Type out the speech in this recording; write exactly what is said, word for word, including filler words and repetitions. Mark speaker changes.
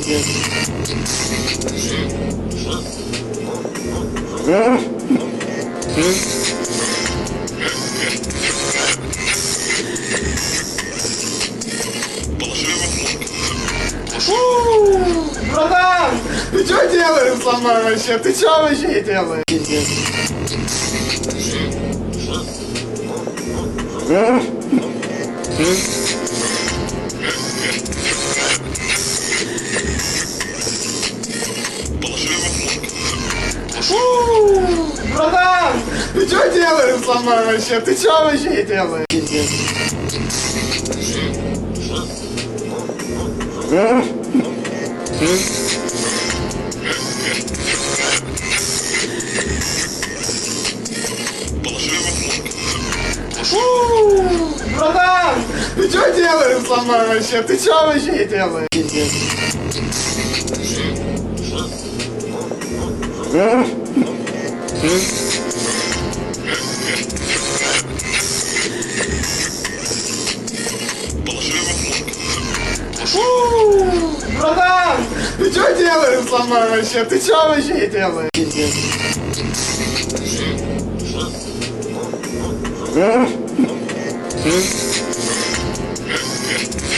Speaker 1: Братан, ты что делаешь со мной вообще? Ты что вообще делаешь? Братан, ты что делаешь со мной вообще? Ты что вообще делаешь? Братан, ты что делаешь со мной вообще? Ты что вообще делаешь? Братан, ты что делаешь со мной вообще? Ты что вообще делаешь?
Speaker 2: Mm-hmm.